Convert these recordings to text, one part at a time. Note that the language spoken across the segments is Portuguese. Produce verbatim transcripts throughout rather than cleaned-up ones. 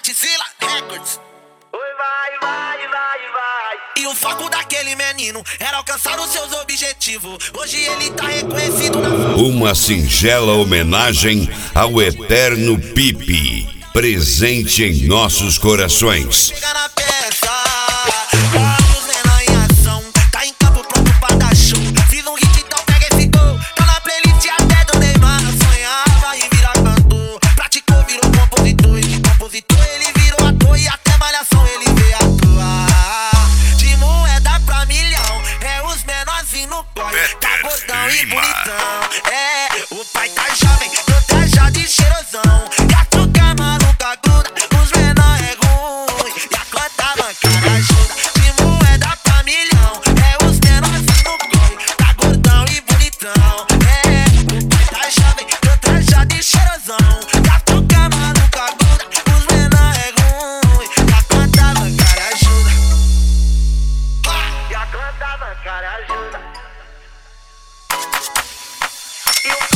Godzilla Records. Oi, vai, vai, vai, vai. E o foco daquele menino era alcançar os seus objetivos. Hoje ele tá reconhecido na... Uma singela homenagem ao eterno Pipi, presente em nossos corações. Chega na peça, os menor em ação, tá em campo pronto pra dar show. Fiz um hit, então pega esse gol. Tá na playlist até do Neymar. Sonhava em virar cantor, praticou, virou compositor. E de compositor ele virou ator e até malhação ele veio atuar. De moeda pra milhão, é os menorzinhos no corre. Tá gordão e bonitão, é, o pai tá jovem, protejado e cheirosão. E a truca maluca gruda, os menor é ruim. E a conta bancária ajuda, de moeda pra milhão, é os menorzinhos no corre. Tá gordão e bonitão, é, o pai tá jovem, protejado e cheirosão. E a truca maluca gruda, os menor é ruim. E a conta bancária ajuda, E a conta bancária ajuda. E o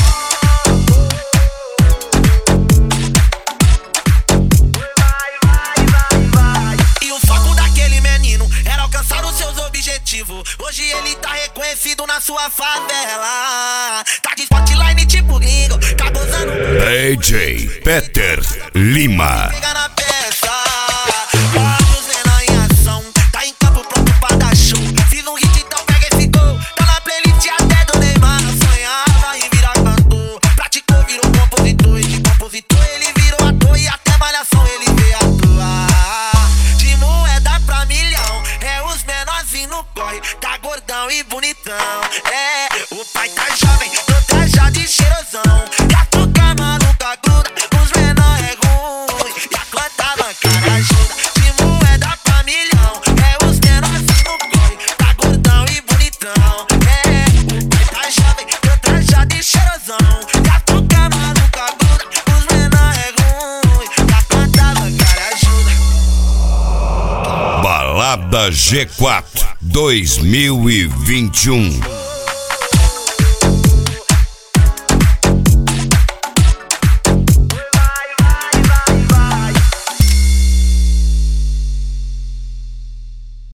e o foco daquele menino era alcançar os seus objetivos. Hoje ele tá reconhecido na sua favela. Tá de spotline tipo gringo, tá gozando. D J Peter Lima. Pega na peça, os menor em ação, tá em campo pronto pra dar show. Fiz um hit, então pega esse gol. Tá na playlist até do Neymar. Sonhava em virar cantor, praticou, virou compositor. E de compositor ele virou ator e até malhação ele veio atuar. De moeda pra milhão, é os menorzinhos no corre. Tá gordão e bonitão, é, o pai tá jovem, protejado e cheirosão. E a truca maluca gruda, os menor é ruim. E a conta bancária ajuda, de moeda pra milhão, é os menorzinhos no corre. Tá gordão e bonitão, é, o pai tá jovem, protejado e cheirosão. E a truca maluca gruda, os menor é ruim. E a conta bancária ajuda. Balada G quatro dois mil e vinte e um.